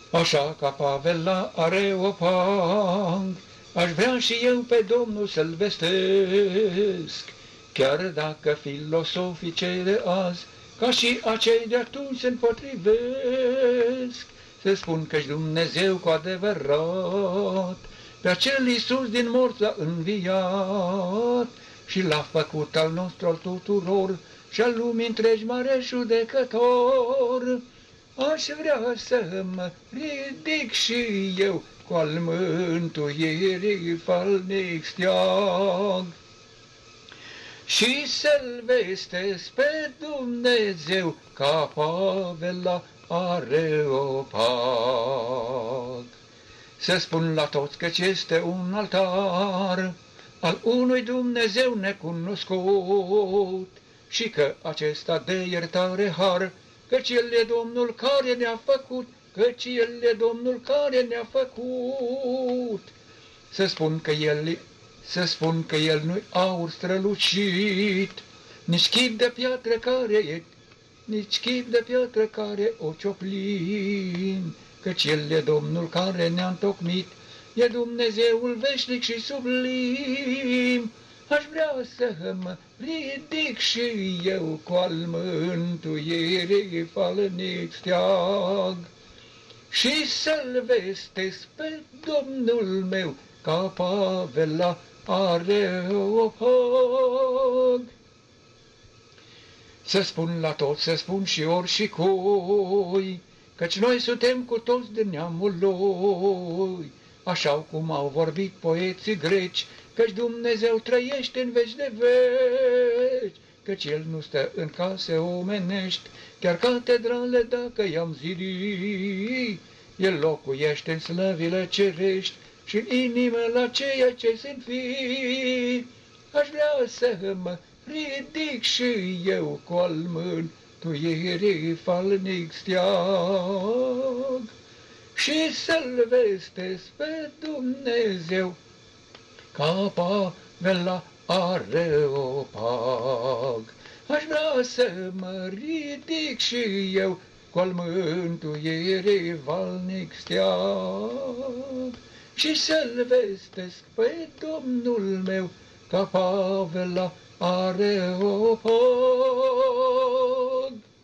Așa ca Pavel la Areopag, aș vrea și eu pe Domnul să-L vestesc, chiar dacă filosofii cei de azi, ca și acei de atunci se împotrivesc, să spun că-și Dumnezeu cu adevărat, pe acel Iisus din morți l-a înviat și l-a făcut al nostru al tuturor și al lumii întregi mare judecător. Aș vrea să mă ridic și eu cu al mântuirii falnic steag și să-L vestesc pe Dumnezeu ca Pavel la Areopag. Să spun la toți că este un altar al unui Dumnezeu necunoscut și că acesta de iertare har, căci El e Domnul care ne-a făcut, căci El e Domnul care ne-a făcut. Să spun că El nu-i aur strălucit, nici chip de piatră care o cioplin, căci El e Domnul care ne-a întocmit, e Dumnezeul veșnic și sublim. Aș vrea să mă ridic și eu cu al mântuirii falnic steag și să-L vestesc pe Domnul meu ca Pavel la Areopag. Să spun la toți, să spun și ori și cui, căci noi suntem cu toți din neamul Lui, așa cum au vorbit poeții greci, căci Dumnezeu trăiește în veci de veci, căci El nu stă în case omenești, chiar catedrale dacă i-am zidit, El locuiește în slăvile cerești și în inimă la ceea ce sunt fi. Aș vrea să mă ridic și eu cu al mântuirii falnic steag și să-L vestesc pe Dumnezeu ca Pavel la Areopag. Aș vrea să mă ridic și eu cu al mântuirii falnic steag și să-L vestesc pe Domnul meu ca Pavel la Areopag.